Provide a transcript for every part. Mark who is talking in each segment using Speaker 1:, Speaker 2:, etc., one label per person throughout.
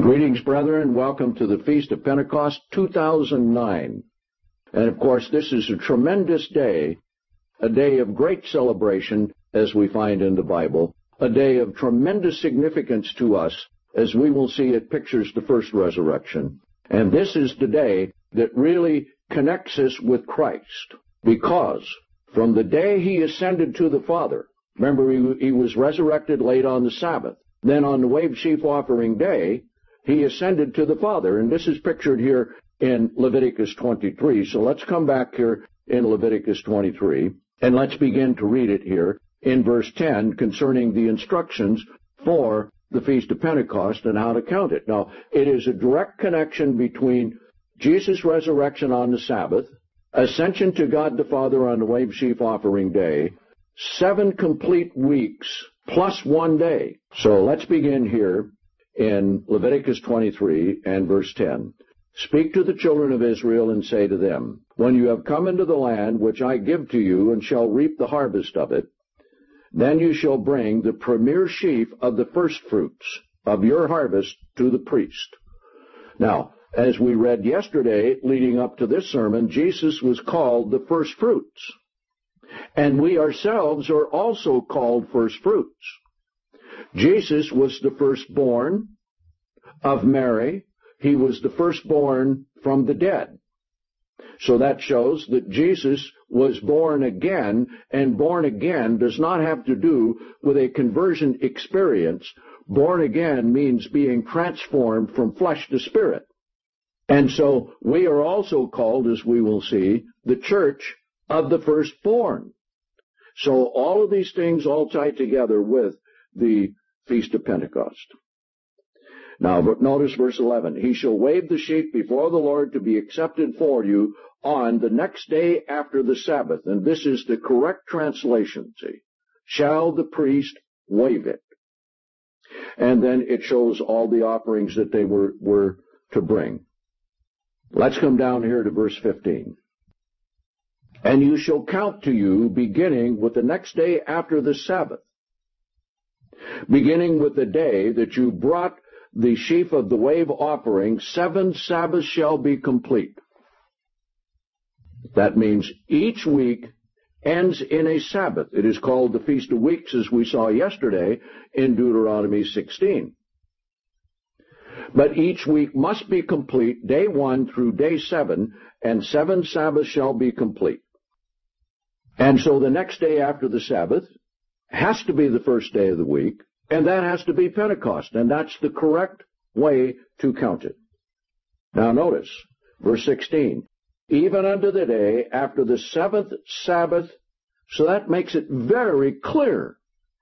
Speaker 1: Greetings, brethren. Welcome to the Feast of Pentecost 2009. And of course, this is a tremendous day, a day of great celebration, as we find in the Bible, a day of tremendous significance to us, as we will see it pictures the first resurrection. And this is the day that really connects us with Christ, because from the day he ascended to the Father, remember he was resurrected late on the Sabbath, then on the wave sheaf offering day, he ascended to the Father, and this is pictured here in Leviticus 23. So let's come back here in Leviticus 23, and let's begin to read it here in verse 10 concerning the instructions for the Feast of Pentecost and how to count it. Now, it is a direct connection between Jesus' resurrection on the Sabbath, ascension to God the Father on the wave sheaf offering day, 7 complete weeks plus 1 day. So let's begin here in Leviticus 23 and verse 10. Speak to the children of Israel and say to them, when you have come into the land which I give to you and shall reap the harvest of it, then you shall bring the premier sheaf of the first fruits of your harvest to the priest. Now, as we read yesterday, leading up to this sermon, Jesus was called the first fruits. And we ourselves are also called first fruits. Jesus was the firstborn of Mary. He was the firstborn from the dead. So that shows that Jesus was born again, and born again does not have to do with a conversion experience. Born again means being transformed from flesh to spirit. And so we are also called, as we will see, the church of the firstborn. So all of these things all tie together with the Feast of Pentecost. Now, notice verse 11. He shall wave the sheep before the Lord to be accepted for you on the next day after the Sabbath. And this is the correct translation, see. Shall the priest wave it? And then it shows all the offerings that they were to bring. Let's come down here to verse 15. And you shall count to you beginning with the next day after the Sabbath, beginning with the day that you brought the sheaf of the wave offering, 7 Sabbaths shall be complete. That means each week ends in a Sabbath. It is called the Feast of Weeks, as we saw yesterday in Deuteronomy 16. But each week must be complete, day 1 through day 7, and 7 Sabbaths shall be complete. And so the next day after the Sabbath has to be the first day of the week, and that has to be Pentecost, and that's the correct way to count it. Now notice, verse 16, even unto the day after the 7th Sabbath, so that makes it very clear.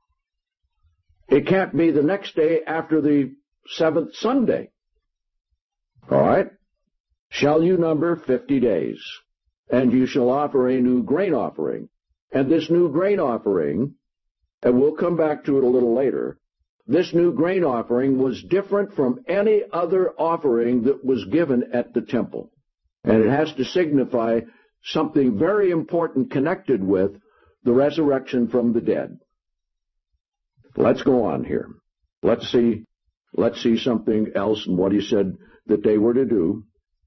Speaker 1: It can't be the next day after the 7th Sunday. All right? Shall you number 50 days, and you shall offer a new grain offering. And this new grain offering, and we'll come back to it a little later, this new grain offering was different from any other offering that was given at the temple. And it has to signify something very important connected with the resurrection from the dead. Let's go on here. Let's see something else in what he said that they were to do.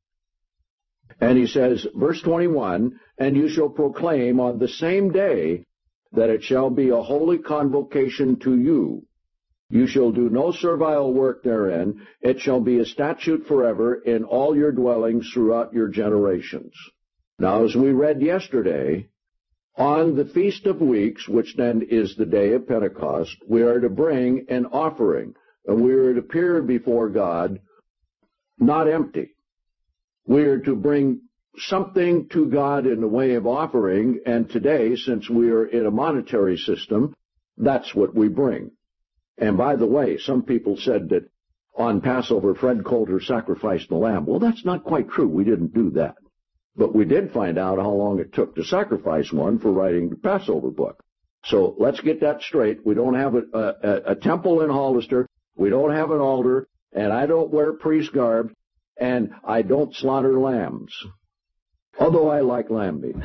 Speaker 1: And he says, verse 21, and you shall proclaim on the same day that it shall be a holy convocation to you. You shall do no servile work therein. It shall be a statute forever in all your dwellings throughout your generations. Now, as we read yesterday, on the Feast of Weeks, which then is the day of Pentecost, we are to bring an offering, and we are to appear before God not empty. We are to bring something to God in the way of offering, and today, since we are in a monetary system, that's what we bring. And by the way, some people said that on Passover, Fred Coulter sacrificed the lamb. Well, that's not quite true. We didn't do that. But we did find out how long it took to sacrifice one for writing the Passover book. So let's get that straight. We don't have a temple in Hollister. We don't have an altar. And I don't wear priest garb. And I don't slaughter lambs. Although I like lamb meat.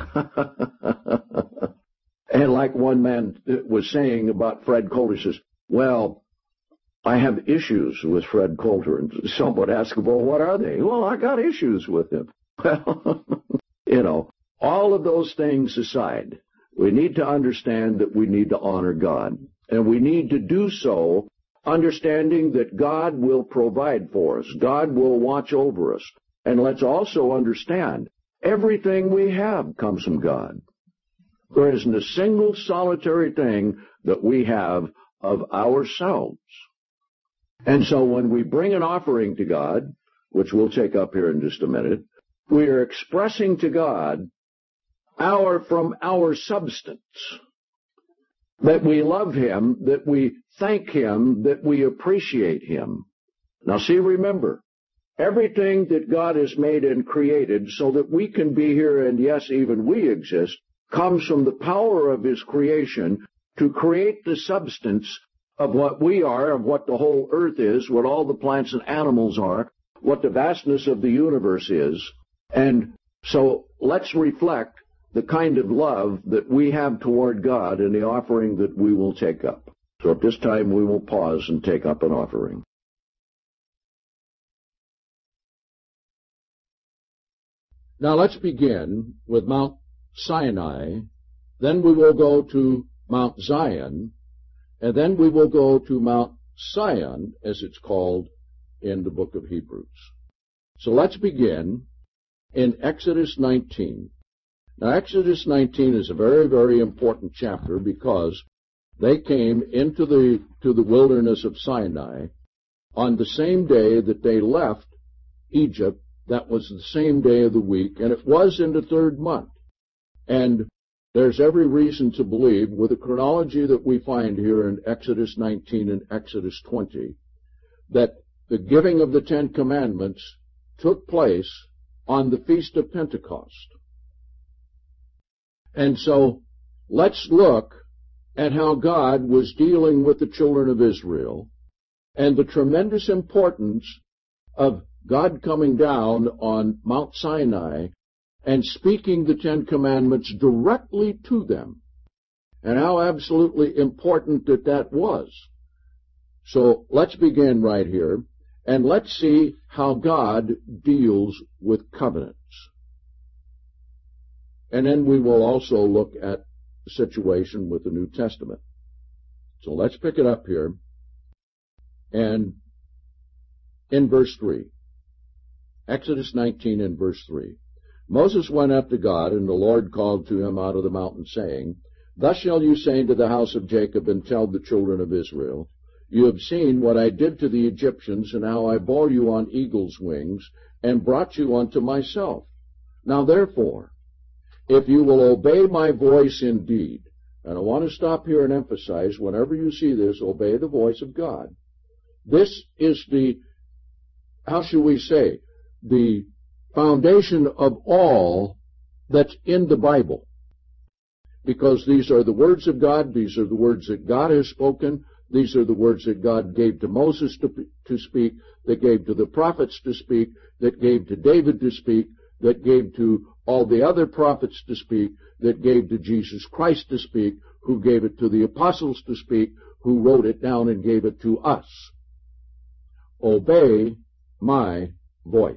Speaker 1: And like one man was saying about Fred Coulter, says, well, I have issues with Fred Coulter, and someone asked, well, what are they? Well, I got issues with him. Well, all of those things aside, we need to understand that we need to honor God. And we need to do so understanding that God will provide for us. God will watch over us. And let's also understand, everything we have comes from God. There isn't a single solitary thing that we have of ourselves. And so when we bring an offering to God, which we'll take up here in just a minute, we are expressing to God from our substance, that we love Him, that we thank Him, that we appreciate Him. Now see, remember, everything that God has made and created so that we can be here and yes, even we exist, comes from the power of His creation to create the substance of what we are, of what the whole earth is, what all the plants and animals are, what the vastness of the universe is. And so let's reflect the kind of love that we have toward God in the offering that we will take up. So at this time we will pause and take up an offering. Now let's begin with Mount Sinai, then we will go to Mount Zion, and then we will go to Mount Sion, as it's called in the book of Hebrews. So let's begin in Exodus 19. Now, Exodus 19 is a very, very important chapter because they came into the wilderness of Sinai on the same day that they left Egypt. That was the same day of the week, and it was in the 3rd month. And there's every reason to believe, with the chronology that we find here in Exodus 19 and Exodus 20, that the giving of the 10 Commandments took place on the Feast of Pentecost. And so let's look at how God was dealing with the children of Israel and the tremendous importance of God coming down on Mount Sinai and speaking the 10 Commandments directly to them, and how absolutely important that was. So let's begin right here, and let's see how God deals with covenants. And then we will also look at the situation with the New Testament. So let's pick it up here. And in verse 3, Exodus 19 and verse 3, Moses went up to God, and the Lord called to him out of the mountain, saying, Thus shall you say to the house of Jacob, and tell the children of Israel, You have seen what I did to the Egyptians, and how I bore you on eagle's wings, and brought you unto myself. Now therefore, if you will obey my voice indeed, and I want to stop here and emphasize, whenever you see this, obey the voice of God. This is the, how shall we say, the foundation of all that's in the Bible. Because these are the words of God, these are the words that God has spoken, these are the words that God gave to Moses to speak, that gave to the prophets to speak, that gave to David to speak, that gave to all the other prophets to speak, that gave to Jesus Christ to speak, who gave it to the apostles to speak, who wrote it down and gave it to us. Obey my voice.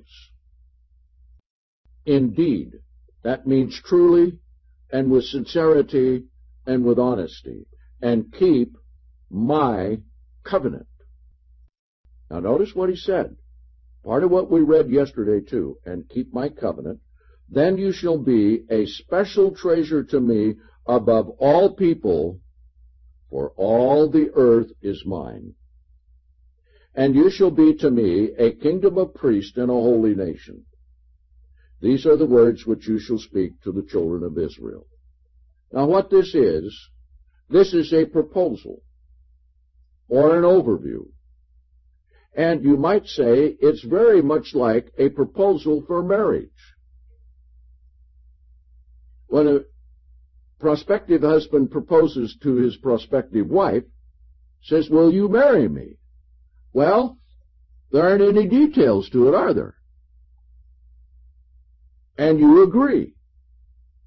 Speaker 1: Indeed, that means truly and with sincerity and with honesty, and keep my covenant. Now notice what he said. Part of what we read yesterday too, and keep my covenant. Then you shall be a special treasure to me above all people, for all the earth is mine. And you shall be to me a kingdom of priests and a holy nation. These are the words which you shall speak to the children of Israel. Now what this is a proposal, or an overview. And you might say it's very much like a proposal for marriage. When a prospective husband proposes to his prospective wife, says, Will you marry me? Well, there aren't any details to it, are there? And you agree.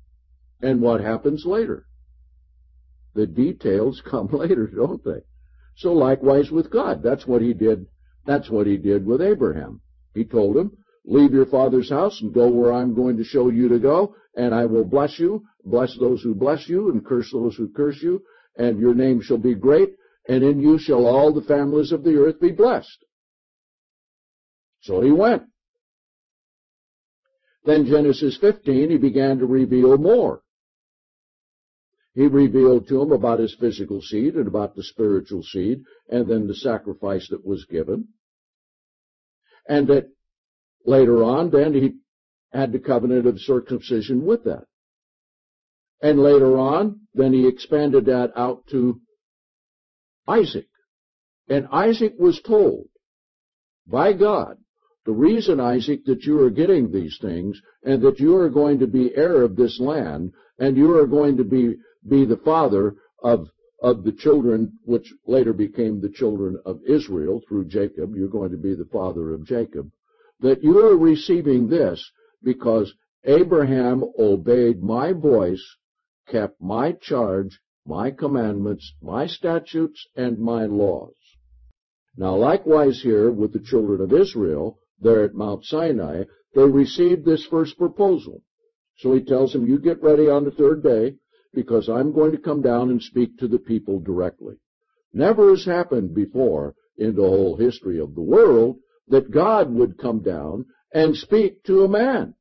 Speaker 1: And what happens later? The details come later, don't they? So likewise with God. That's what he did. That's what he did with Abraham. He told him, leave your father's house and go where I'm going to show you to go, and I will bless you, bless those who bless you, and curse those who curse you, and your name shall be great, and in you shall all the families of the earth be blessed. So he went. Then Genesis 15, he began to reveal more. He revealed to him about his physical seed and about the spiritual seed, and then the sacrifice that was given. And that later on, then he had the covenant of circumcision with that. And later on, then he expanded that out to Isaac. And Isaac was told by God, the reason, Isaac, that you are getting these things, and that you are going to be heir of this land, and you are going to be the father of the children, which later became the children of Israel through Jacob. You're going to be the father of Jacob. That you are receiving this because Abraham obeyed my voice, kept my charge, my commandments, my statutes, and my laws. Now, likewise here with the children of Israel, there at Mount Sinai, they received this first proposal. So he tells them, you get ready on the third day, because I'm going to come down and speak to the people directly. Never has happened before in the whole history of the world that God would come down and speak to a man.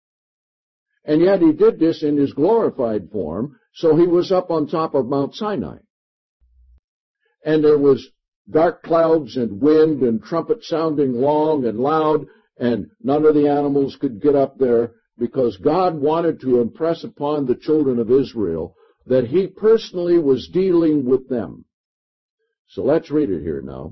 Speaker 1: And yet he did this in his glorified form, so he was up on top of Mount Sinai. And there was dark clouds and wind and trumpet sounding long and loud, and none of the animals could get up there because God wanted to impress upon the children of Israel that he personally was dealing with them. So let's read it here now.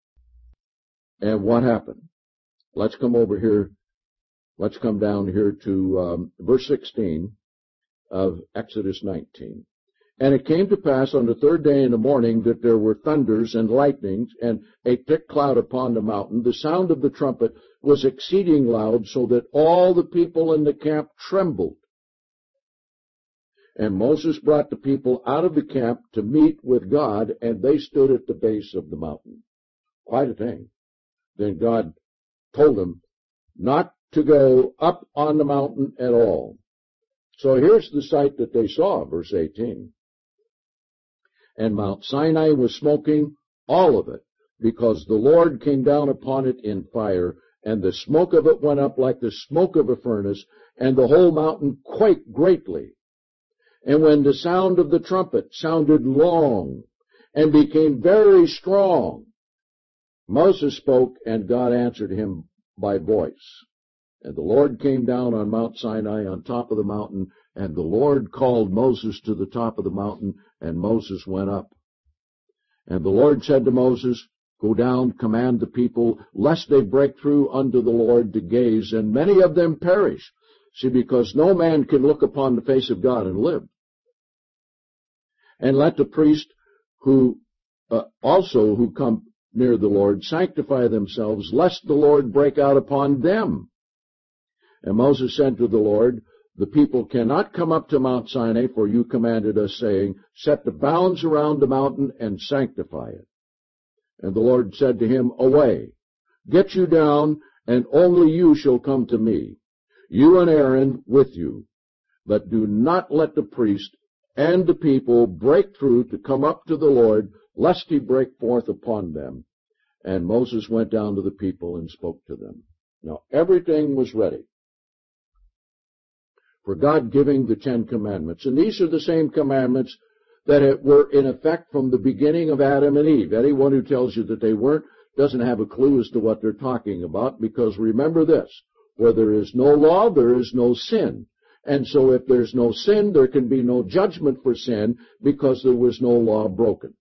Speaker 1: And what happened? Let's come over here. Let's come down here to verse 16 of Exodus 19. And it came to pass on the third day in the morning that there were thunders and lightnings and a thick cloud upon the mountain. The sound of the trumpet was exceeding loud, so that all the people in the camp trembled. And Moses brought the people out of the camp to meet with God, and they stood at the base of the mountain. Quite a thing. Then God told them not to go up on the mountain at all. So here's the sight that they saw, verse 18. And Mount Sinai was smoking, all of it, because the Lord came down upon it in fire, and the smoke of it went up like the smoke of a furnace, and the whole mountain quaked greatly. And when the sound of the trumpet sounded long, and became very strong, Moses spoke, and God answered him by voice. And the Lord came down on Mount Sinai on top of the mountain, and the Lord called Moses to the top of the mountain, and Moses went up. And the Lord said to Moses, go down, command the people, lest they break through unto the Lord to gaze, and many of them perish. See, because no man can look upon the face of God and live. And let the priest who come near the Lord sanctify themselves, lest the Lord break out upon them. And Moses said to the Lord, the people cannot come up to Mount Sinai, for you commanded us, saying, set the bounds around the mountain and sanctify it. And the Lord said to him, away, get you down, and only you shall come to me, you and Aaron with you. But do not let the priest and the people break through to come up to the Lord, lest he break forth upon them. And Moses went down to the people and spoke to them. Now everything was ready for God giving the 10 Commandments. And these are the same commandments that were in effect from the beginning of Adam and Eve. Anyone who tells you that they weren't doesn't have a clue as to what they're talking about, because remember this, where there is no law, there is no sin. And so if there's no sin, there can be no judgment for sin, because there was no law broken.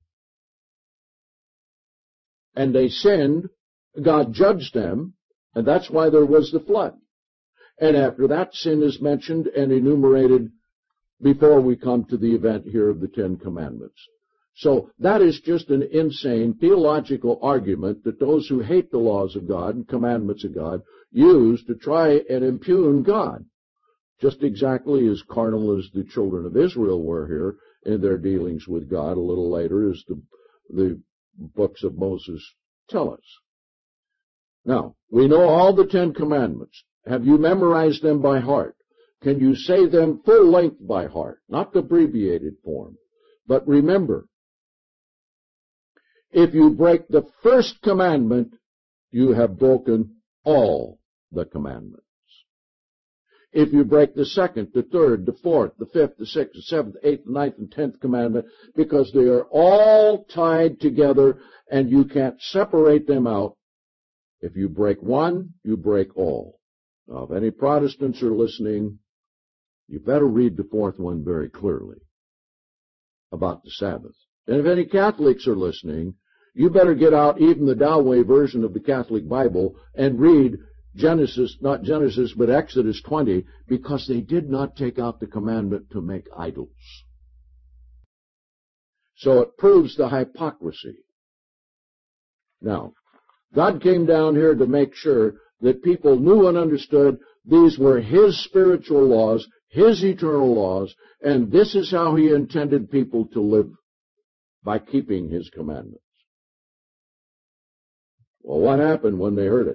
Speaker 1: And they sinned, God judged them, and that's why there was the flood. And after that, sin is mentioned and enumerated before we come to the event here of the 10 Commandments. So that is just an insane theological argument that those who hate the laws of God and commandments of God use to try and impugn God. Just exactly as carnal as the children of Israel were here in their dealings with God a little later, as the books of Moses tell us. Now, we know all the 10 Commandments. Have you memorized them by heart? Can you say them full length by heart? Not the abbreviated form. But remember, if you break the first commandment, you have broken all the commandments. If you break the second, the third, the fourth, the fifth, the sixth, the seventh, eighth, the ninth, and 10th commandment, because they are all tied together and you can't separate them out. If you break one, you break all. Now, if any Protestants are listening, you better read the fourth one very clearly about the Sabbath. And if any Catholics are listening, you better get out even the Doway version of the Catholic Bible and read not Genesis, but Exodus 20, because they did not take out the commandment to make idols. So it proves the hypocrisy. Now, God came down here to make sure that people knew and understood these were His spiritual laws, His eternal laws, and this is how He intended people to live, by keeping His commandments. Well, what happened when they heard it?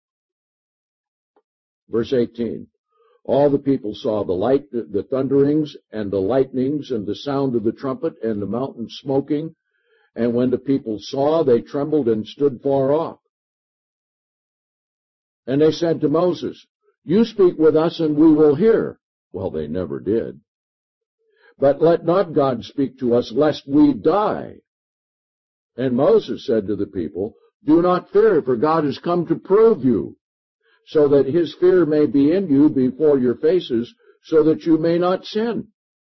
Speaker 1: Verse 18, all the people saw the thunderings and the lightnings and the sound of the trumpet and the mountain smoking, and when the people saw, they trembled and stood far off. And they said to Moses, you speak with us and we will hear. Well, they never did. But let not God speak to us, lest we die. And Moses said to the people, do not fear, for God has come to prove you, so that His fear may be in you before your faces, so that you may not sin.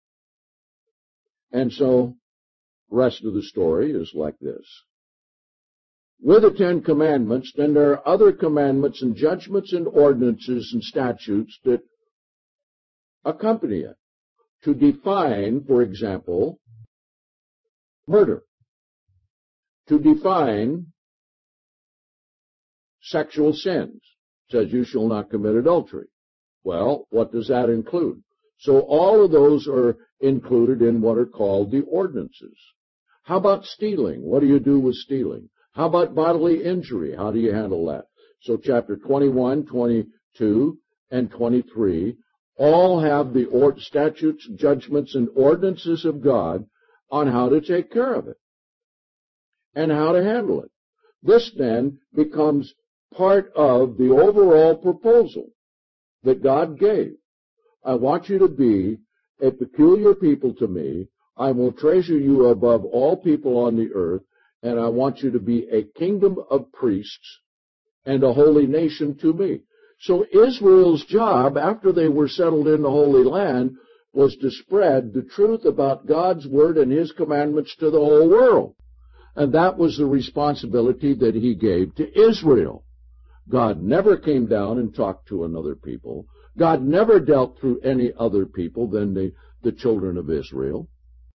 Speaker 1: And so, the rest of the story is like this. With the 10 Commandments, then there are other commandments and judgments and ordinances and statutes that accompany it. To define, for example, murder. To define sexual sins. It says, you shall not commit adultery. Well, what does that include? So all of those are included in what are called the ordinances. How about stealing? What do you do with stealing? How about bodily injury? How do you handle that? So chapter 21, 22, and 23 all have the statutes, judgments, and ordinances of God on how to take care of it and how to handle it. This then becomes part of the overall proposal that God gave. I want you to be a peculiar people to me. I will treasure you above all people on the earth, and I want you to be a kingdom of priests and a holy nation to me. So Israel's job, after they were settled in the Holy Land, was to spread the truth about God's Word and His commandments to the whole world. And that was the responsibility that He gave to Israel. God never came down and talked to another people. God never dealt through any other people than the children of Israel.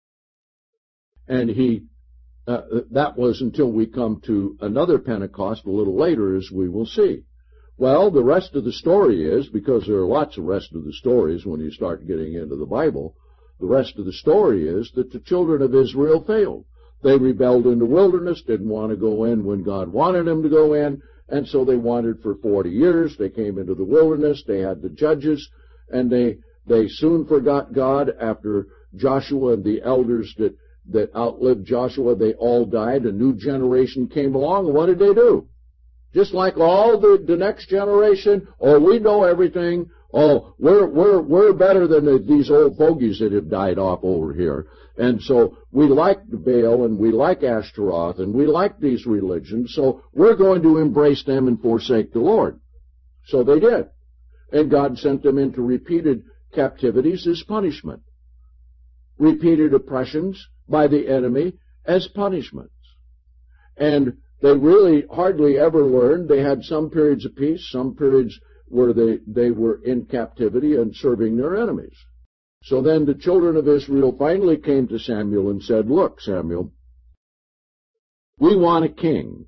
Speaker 1: And that was until we come to another Pentecost a little later, as we will see. Well, the rest of the story is, because there are lots of rest of the stories when you start getting into the Bible, the rest of the story is that the children of Israel failed. They rebelled in the wilderness, didn't want to go in when God wanted them to go in, and so they wandered for 40 years. They came into the wilderness, they had the judges, and they soon forgot God. After Joshua and the elders that outlived Joshua, they all died. A new generation came along, and what did they do? Just like all the next generation, oh, we know everything. Oh, we're better than these old fogies that have died off over here. And so we like Baal and we like Ashtaroth and we like these religions, so we're going to embrace them and forsake the Lord. So they did. And God sent them into repeated captivities as punishment. Repeated oppressions by the enemy as punishments. And they really hardly ever learned. They had some periods of peace, some periods where they were in captivity and serving their enemies. So then the children of Israel finally came to Samuel and said, look, Samuel, we want a king.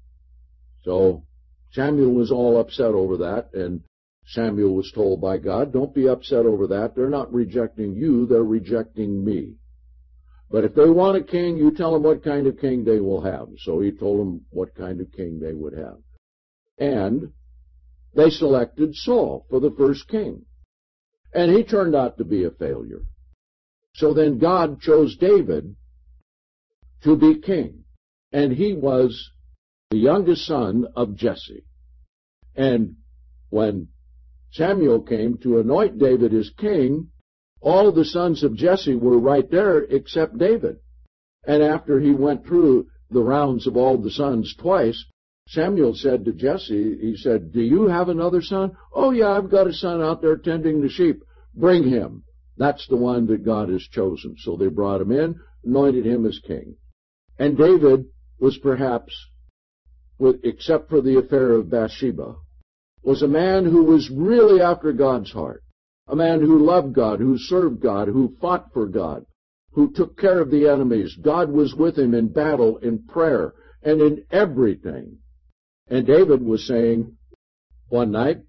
Speaker 1: So Samuel was all upset over that, and Samuel was told by God, don't be upset over that. They're not rejecting you, they're rejecting me. But if they want a king, you tell them what kind of king they will have. So he told them what kind of king they would have. And they selected Saul for the first king. And he turned out to be a failure. So then God chose David to be king. And he was the youngest son of Jesse. And when Samuel came to anoint David as king, all the sons of Jesse were right there except David. And after he went through the rounds of all the sons twice, Samuel said to Jesse, he said, "Do you have another son?" "Oh yeah, I've got a son out there tending the sheep." "Bring him. That's the one that God has chosen." So they brought him in, anointed him as king. And David was perhaps, except for the affair of Bathsheba, was a man who was really after God's heart. A man who loved God, who served God, who fought for God, who took care of the enemies. God was with him in battle, in prayer, and in everything. And David was saying, one night,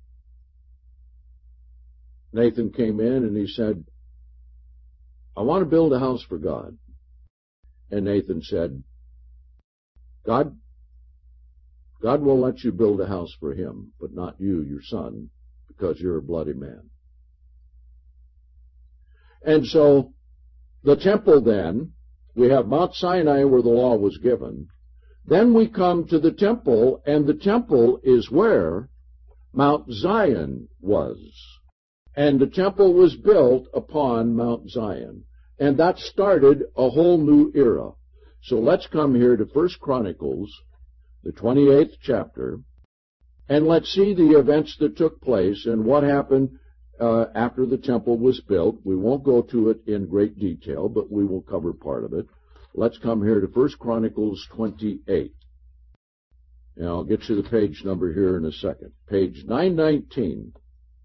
Speaker 1: Nathan came in and he said, "I want to build a house for God." And Nathan said, God will let you build a house for him, but not you, your son, because you're a bloody man. And so the temple then, we have Mount Sinai where the law was given. Then we come to the temple, and the temple is where Mount Zion was. And the temple was built upon Mount Zion. And that started a whole new era. So let's come here to 1 Chronicles, the 28th chapter, and let's see the events that took place and what happened after the temple was built. We won't go to it in great detail, but we will cover part of it. Let's come here to 1 Chronicles 28. And I'll get you the page number here in a second. Page 919.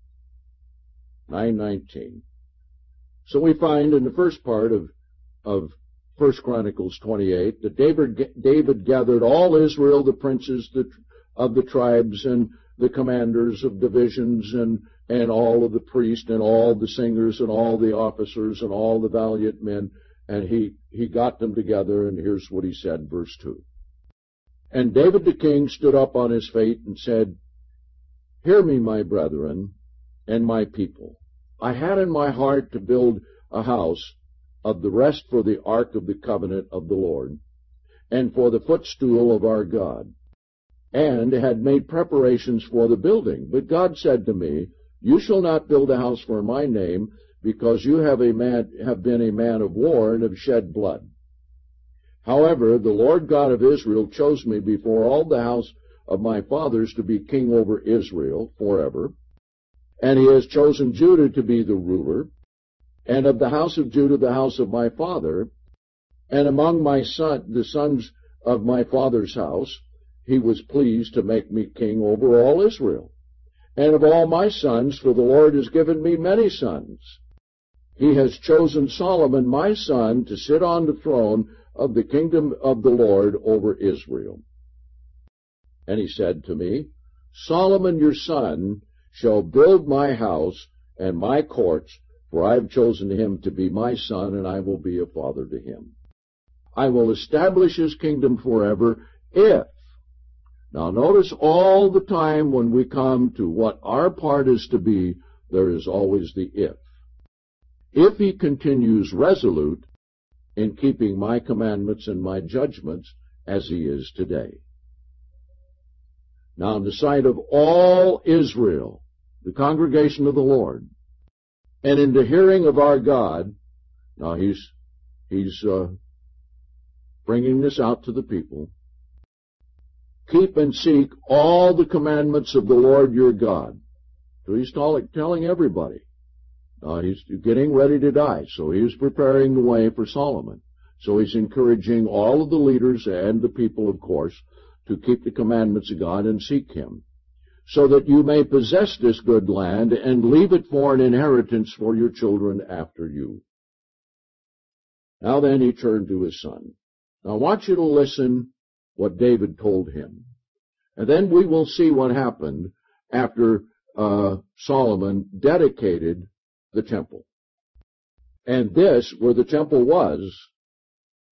Speaker 1: 919. So we find in the first part of 1 Chronicles 28 that David gathered all Israel, the princes of the tribes and the commanders of divisions and all of the priests and all the singers and all the officers and all the valiant men, and he got them together, and here's what he said, verse 2. "And David the king stood up on his feet and said, 'Hear me, my brethren and my people. I had in my heart to build a house of the rest for the ark of the covenant of the Lord, and for the footstool of our God, and had made preparations for the building. But God said to me, You shall not build a house for my name, because you have been a man of war and have shed blood. However, the Lord God of Israel chose me before all the house of my fathers to be king over Israel forever, and he has chosen Judah to be the ruler, and of the house of Judah the house of my father, and among the sons of my father's house, he was pleased to make me king over all Israel. And of all my sons, for the Lord has given me many sons, he has chosen Solomon my son to sit on the throne of the kingdom of the Lord over Israel. And he said to me, Solomon your son shall build my house and my courts, for I have chosen him to be my son, and I will be a father to him. I will establish his kingdom forever if. Now notice all the time when we come to what our part is to be, there is always the if. If he continues resolute in keeping my commandments and my judgments as he is today. Now in the sight of all Israel, the congregation of the Lord, and in the hearing of our God, now he's bringing this out to the people, keep and seek all the commandments of the Lord your God. So he's telling everybody. Now he's getting ready to die, so he's preparing the way for Solomon. So he's encouraging all of the leaders and the people, of course, to keep the commandments of God and seek him, so that you may possess this good land and leave it for an inheritance for your children after you. Now then he turned to his son. Now I want you to listen what David told him. And then we will see what happened after Solomon dedicated the temple. And this, where the temple was,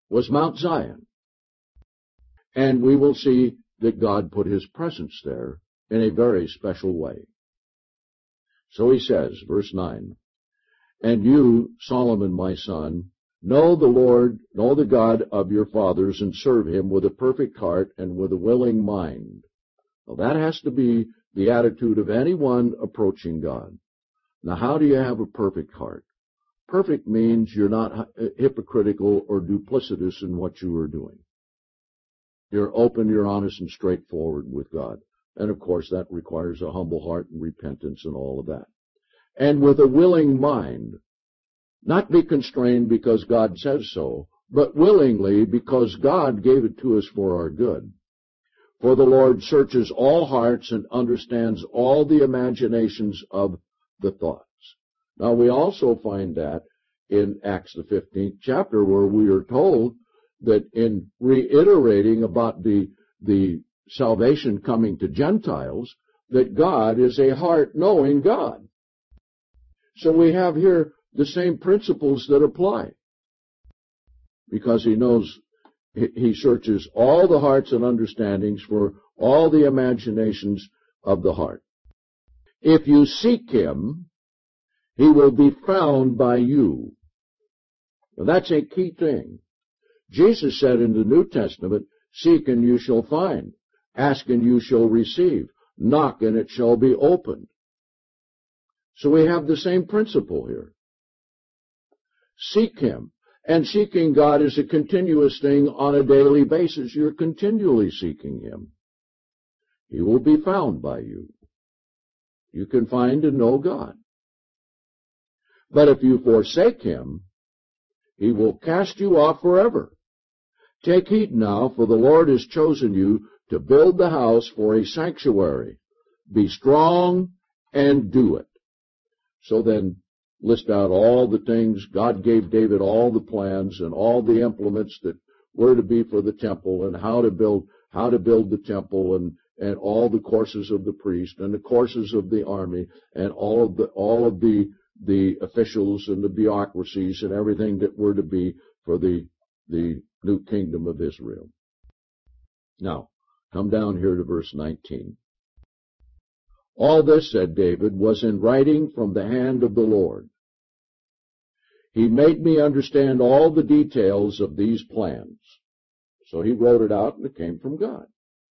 Speaker 1: was Mount Zion. And we will see that God put his presence there in a very special way. So he says, verse 9, "And you, Solomon my son, know the Lord, know the God of your fathers, and serve him with a perfect heart and with a willing mind." Well, that has to be the attitude of anyone approaching God. Now, how do you have a perfect heart? Perfect means you're not hypocritical or duplicitous in what you are doing. You're open, you're honest, and straightforward with God. And, of course, that requires a humble heart and repentance and all of that. And with a willing mind, not be constrained because God says so, but willingly because God gave it to us for our good. For the Lord searches all hearts and understands all the imaginations of the thoughts. Now, we also find that in Acts the 15th chapter, where we are told that in reiterating about the salvation coming to Gentiles, that God is a heart-knowing God. So we have here the same principles that apply. Because he knows, he searches all the hearts and understandings for all the imaginations of the heart. If you seek him, he will be found by you. Now, that's a key thing. Jesus said in the New Testament, "Seek and you shall find. Ask and you shall receive. Knock and it shall be opened." So we have the same principle here. Seek him. And seeking God is a continuous thing on a daily basis. You're continually seeking him. He will be found by you. You can find and know God. But if you forsake him, he will cast you off forever. Take heed now, for the Lord has chosen you to build the house for a sanctuary. Be strong and do it. So then, list out all the things. God gave David all the plans and all the implements that were to be for the temple, and how to build the temple, and all the courses of the priest and the courses of the army, and all of the officials and the bureaucracies and everything that were to be for the new kingdom of Israel. Now, come down here to verse 19. "All this," said David, "was in writing from the hand of the Lord. He made me understand all the details of these plans." So he wrote it out, and it came from God.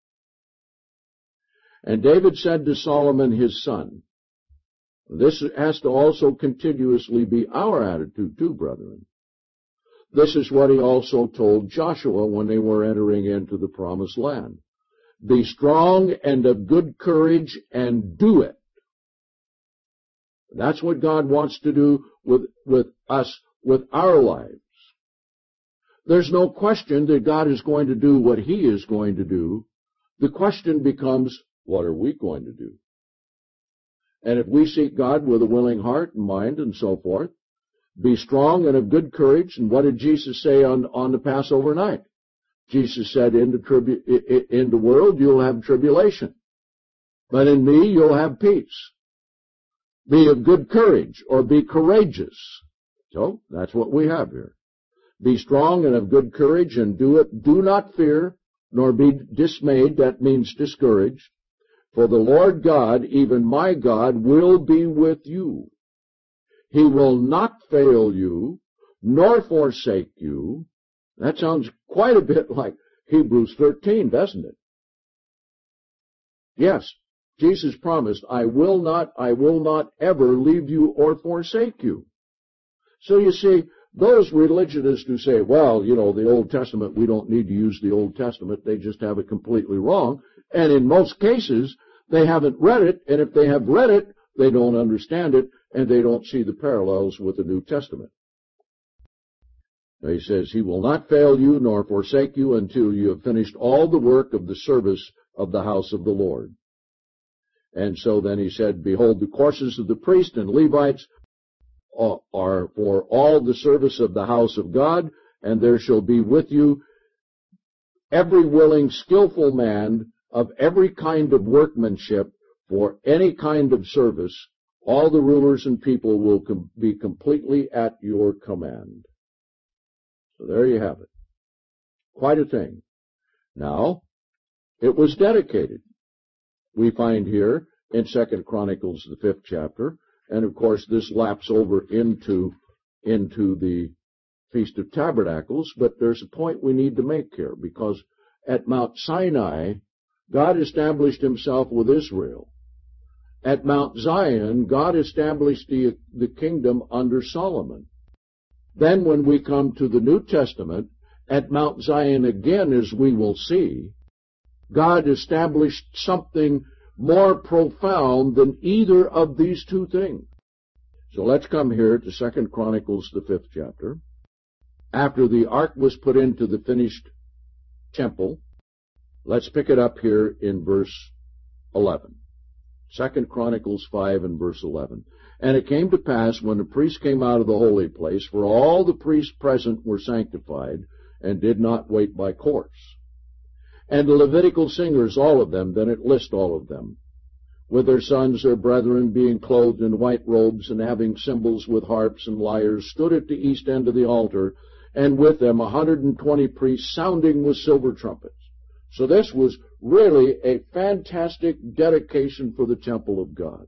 Speaker 1: "And David said to Solomon his son," this has to also continuously be our attitude too, brethren. This is what he also told Joshua when they were entering into the promised land. "Be strong and of good courage and do it." That's what God wants to do with us, with our lives. There's no question that God is going to do what he is going to do. The question becomes, what are we going to do? And if we seek God with a willing heart and mind and so forth, be strong and of good courage. And what did Jesus say on the Passover night? Jesus said, in the world you'll have tribulation, but in me you'll have peace. Be of good courage, or be courageous. So that's what we have here. Be strong and of good courage and do it. Do not fear, nor be dismayed. That means discouraged. For the Lord God, even my God, will be with you. He will not fail you, nor forsake you. That sounds quite a bit like Hebrews 13, doesn't it? Yes, Jesus promised, I will not ever leave you or forsake you. So you see, those religionists who say, well, the Old Testament, we don't need to use the Old Testament, they just have it completely wrong. And in most cases, they haven't read it, and if they have read it, they don't understand it, and they don't see the parallels with the New Testament. He says, He will not fail you nor forsake you until you have finished all the work of the service of the house of the Lord. And so then he said, behold, the courses of the priests and Levites are for all the service of the house of God, and there shall be with you every willing, skillful man of every kind of workmanship for any kind of service. All the rulers and people will be completely at your command. So there you have it. Quite a thing. Now, it was dedicated. We find here in 2 Chronicles, the 5th chapter, and of course this laps over into the Feast of Tabernacles, but there's a point we need to make here, because at Mount Sinai, God established himself with Israel. At Mount Zion, God established the kingdom under Solomon. Then when we come to the New Testament, at Mount Zion again, as we will see, God established something more profound than either of these two things. So let's come here to 2 Chronicles, the 5th chapter. After the ark was put into the finished temple, let's pick it up here in verse 11. 2 Chronicles 5 and verse 11. And it came to pass, when the priest came out of the holy place, for all the priests present were sanctified, and did not wait by course. And the Levitical singers, all of them, then it lists all of them, with their sons, their brethren, being clothed in white robes, and having cymbals with harps and lyres, stood at the east end of the altar, and with them 120 priests, sounding with silver trumpets. So this was really a fantastic dedication for the temple of God.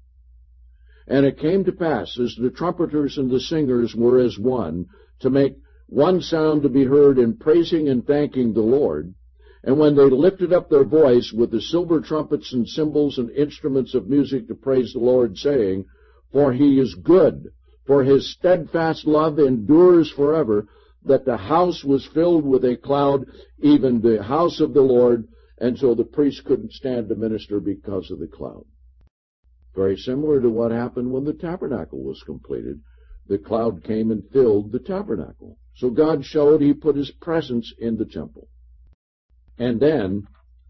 Speaker 1: And it came to pass, as the trumpeters and the singers were as one, to make one sound to be heard in praising and thanking the Lord, and when they lifted up their voice with the silver trumpets and cymbals and instruments of music to praise the Lord, saying, For he is good, for his steadfast love endures forever, that the house was filled with a cloud, even the house of the Lord, and so the priests couldn't stand to minister because of the cloud. Very similar to what happened when the tabernacle was completed. The cloud came and filled the tabernacle. So God showed he put his presence in the temple. And then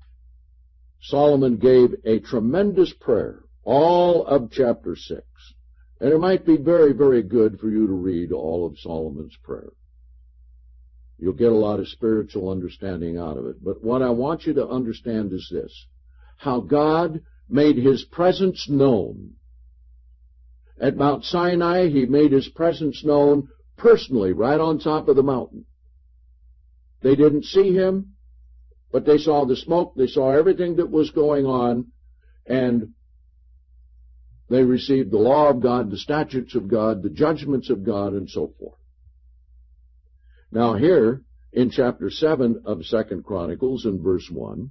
Speaker 1: Solomon gave a tremendous prayer, all of chapter 6. And it might be very, very good for you to read all of Solomon's prayer. You'll get a lot of spiritual understanding out of it. But what I want you to understand is this: how God made his presence known. At Mount Sinai, he made his presence known personally, right on top of the mountain. They didn't see him, but they saw the smoke, they saw everything that was going on, and they received the law of God, the statutes of God, the judgments of God, and so forth. Now here, in chapter 7 of 2 Chronicles, in verse 1,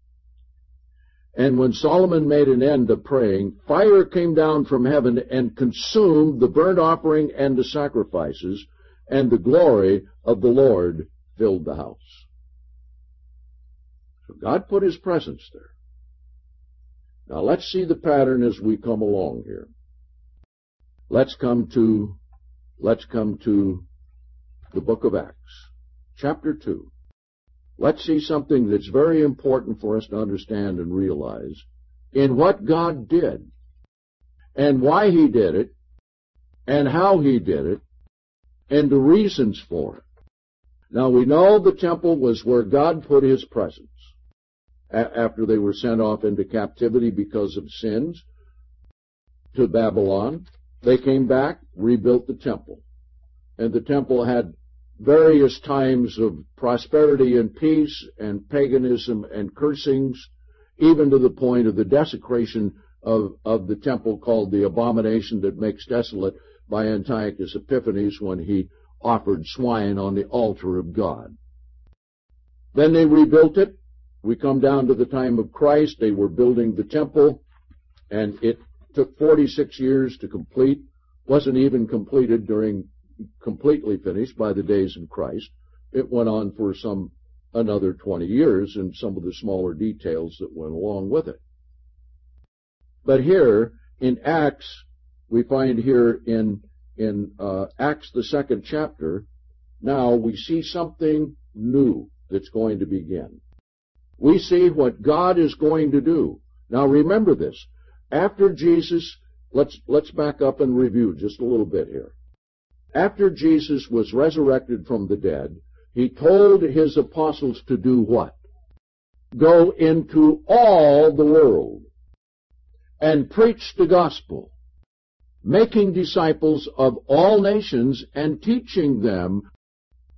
Speaker 1: And when Solomon made an end of praying, fire came down from heaven and consumed the burnt offering and the sacrifices, and the glory of the Lord filled the house. So God put his presence there. Now let's see the pattern as we come along here. Let's come to the book of Acts, chapter 2. Let's see something that's very important for us to understand and realize in what God did, and why he did it, and how he did it, and the reasons for it. Now we know the temple was where God put his presence. After they were sent off into captivity because of sins to Babylon, they came back, rebuilt the temple. And the temple had various times of prosperity and peace and paganism and cursings, even to the point of the desecration of the temple called the abomination that makes desolate by Antiochus Epiphanes when he offered swine on the altar of God. Then they rebuilt it. We come down to the time of Christ. They were building the temple, and it took 46 years to complete. Wasn't even completely finished by the days of Christ. It went on for another 20 years and some of the smaller details that went along with it. But here in Acts, we find here in Acts, the 2nd chapter, now we see something new that's going to begin. We see what God is going to do. Now remember this. After Jesus, let's back up and review just a little bit here. After Jesus was resurrected from the dead, he told his apostles to do what? Go into all the world and preach the gospel, making disciples of all nations and teaching them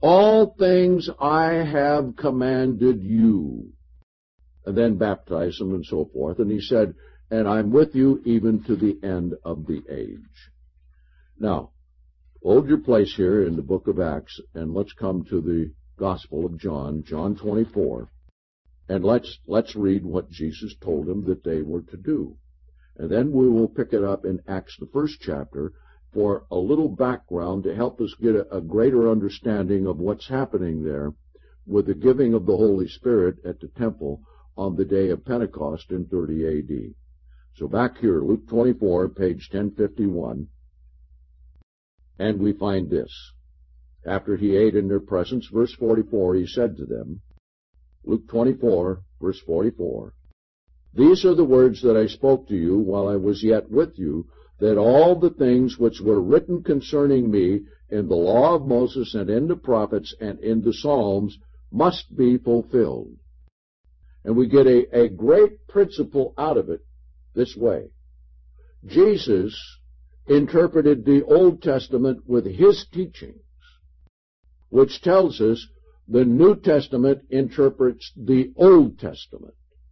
Speaker 1: all things I have commanded you. And then baptize them and so forth. And he said, and I'm with you even to the end of the age. Now, hold your place here in the book of Acts, and let's come to the Gospel of John, John 24. And let's read what Jesus told them that they were to do. And then we will pick it up in Acts, the first chapter, for a little background to help us get a greater understanding of what's happening there with the giving of the Holy Spirit at the temple on the day of Pentecost in 30 A.D. So back here, Luke 24, page 1051, and we find this. After he ate in their presence, verse 44, he said to them, Luke 24, verse 44, These are the words that I spoke to you while I was yet with you, that all the things which were written concerning me in the law of Moses and in the prophets and in the Psalms must be fulfilled. And we get a great principle out of it this way. Jesus interpreted the Old Testament with his teachings, which tells us the New Testament interprets the Old Testament.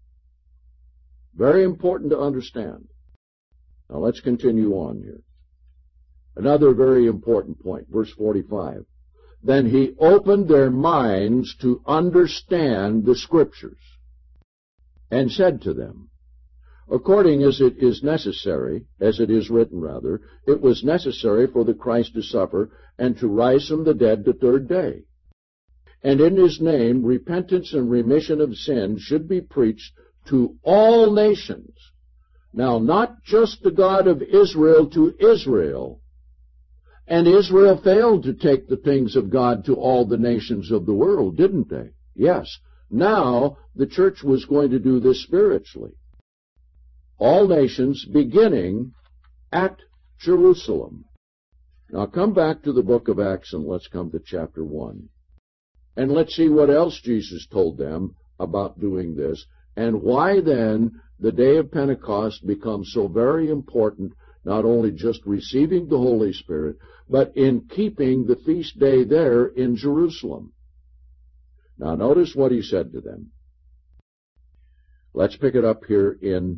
Speaker 1: Very important to understand. Now let's continue on here. Another very important point, verse 45. Then he opened their minds to understand the Scriptures, and said to them, According as it is necessary, as it is written rather, it was necessary for the Christ to suffer and to rise from the dead the third day. And in his name repentance and remission of sins should be preached to all nations. Now, not just the God of Israel to Israel. And Israel failed to take the things of God to all the nations of the world, didn't they? Yes. Now, the church was going to do this spiritually. All nations beginning at Jerusalem. Now come back to the book of Acts and let's come to chapter 1. And let's see what else Jesus told them about doing this, and why then the day of Pentecost becomes so very important, not only just receiving the Holy Spirit, but in keeping the feast day there in Jerusalem. Now notice what he said to them. Let's pick it up here in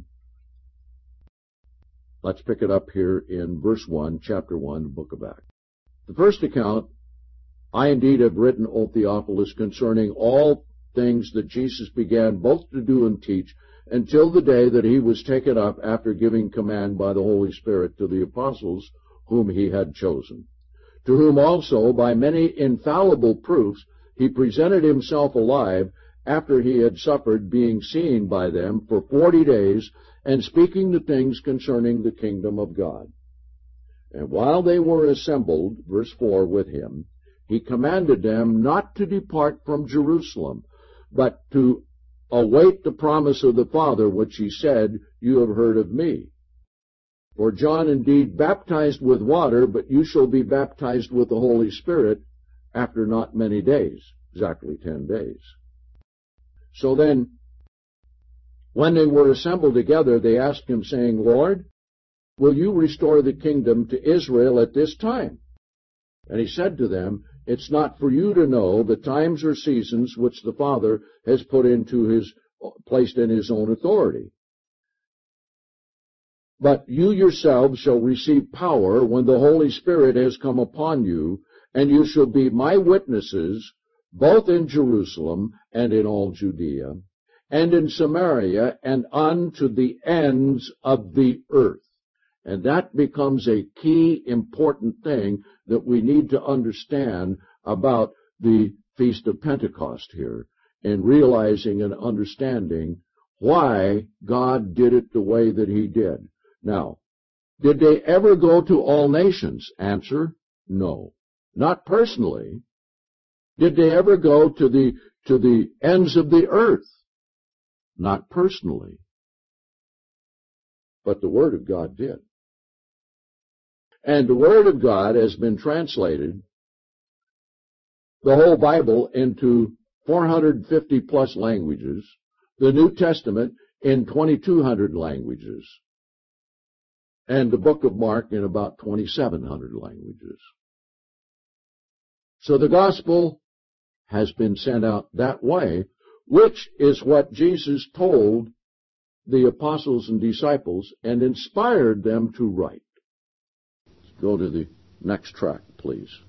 Speaker 1: verse 1, chapter 1, book of Acts. The first account, I indeed have written, O Theophilus, concerning all things that Jesus began both to do and teach, until the day that he was taken up after giving command by the Holy Spirit to the apostles whom he had chosen, to whom also by many infallible proofs he presented himself alive, after he had suffered, being seen by them for 40 days, and speaking the things concerning the kingdom of God. And while they were assembled, verse 4, with him, he commanded them not to depart from Jerusalem, but to await the promise of the Father, which he said, You have heard of me. For John indeed baptized with water, but you shall be baptized with the Holy Spirit after not many days, exactly 10 days. So then, when they were assembled together, they asked him, saying, Lord, will you restore the kingdom to Israel at this time? And he said to them, It's not for you to know the times or seasons which the Father has placed in his own authority. But you yourselves shall receive power when the Holy Spirit has come upon you, and you shall be my witnesses, both in Jerusalem and in all Judea, and in Samaria, and unto the ends of the earth. And that becomes a key important thing that we need to understand about the Feast of Pentecost here, and realizing and understanding why God did it the way that he did. Now, did they ever go to all nations? Answer, no. Not personally. Did they ever go to the ends of the earth? Not personally. But the Word of God did. And the Word of God has been translated, the whole Bible, into 450 plus languages, the New Testament in 2,200 languages, and the book of Mark in about 2,700 languages. So the gospel has been sent out that way, which is what Jesus told the apostles and disciples and inspired them to write. Let's go to the next track, please.